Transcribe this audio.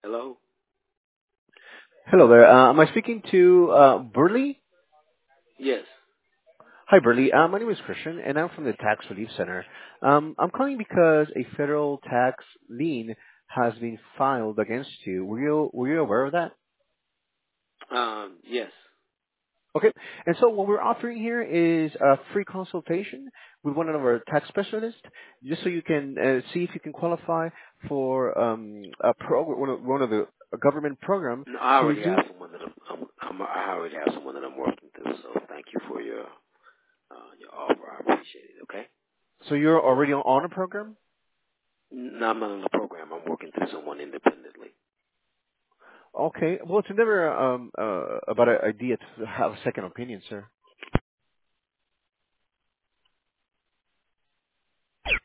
Hello? Hello there. Am I speaking to Burley? Yes. Hi, Burley. My name is Christian, and I'm from the Tax Relief Center. I'm calling because a federal tax lien has been filed against you. Were you aware of that? Yes. Okay. And so what we're offering here is a free consultation with one of our tax specialists, just so you can see if you can qualify for a one of the a government program No, I to already reduce. have someone that I already have someone that I'm working through, so thank you for your offer. I appreciate it, okay? So you're already on a program? No, I'm not on the program. I'm working through someone independently. Okay. Well, it's never about an idea to have a second opinion, sir.